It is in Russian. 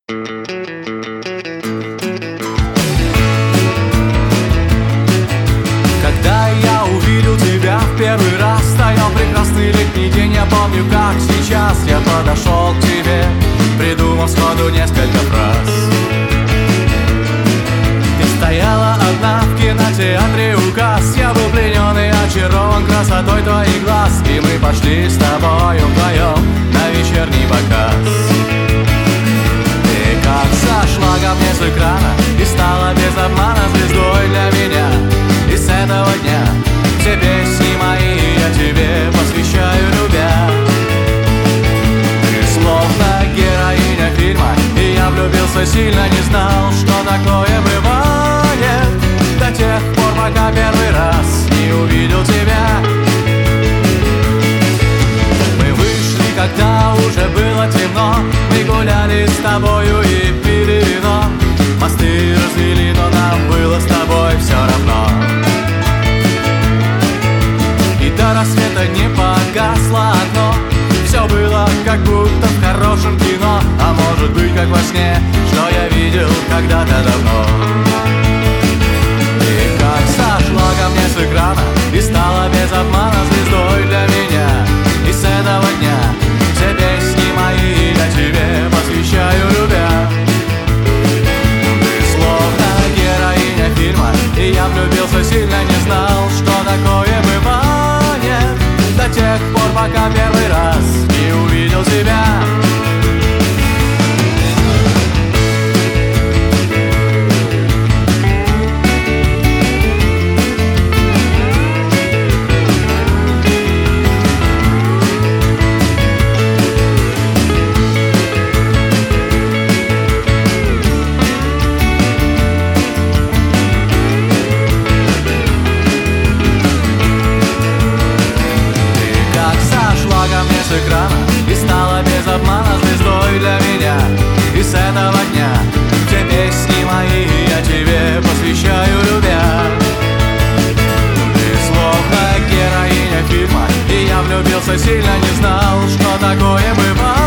Когда я увидел тебя в первый раз, стоял прекрасный летний день, я помню, как сейчас. Я подошел к тебе, придумал сходу несколько фраз. Ты стояла одна в кинотеатре указ. Я был пленен и очарован красотой твоих глаз. И мы пошли с тобою вдвоем на вечерний показ. Ты как сошла ко мне с экрана и стала без обмана звездой для меня. И с этого дня все песни мои я тебе посвящаю, любя. Ты словно героиня фильма, и я влюбился сильно, не знал, что такое бывает, до тех пор, пока первый раз не увидел тебя. Мы вышли, когда уже было темно, мы гуляли с тобою и пили вино. Мосты развели, но нам было с тобой все равно. И до рассвета не погасло окно. Все было как будто в хорошем кино, а может быть как во сне, что я видел когда-то давно. И как сошла ко мне с экрана и стала без обмана звездой для меня. И с этого дня все песни мои я тебе посвящаю, любя. Ты словно героиня фильма, и я влюбился сильно, не знал, что такое бывает, до тех пор, пока первый раз не увидел тебя. С экрана и стала без обмана звездой для меня. И с этого дня все песни мои я тебе посвящаю, любя. Ты словно героиня фильма, и я влюбился сильно, не знал, что такое бывает,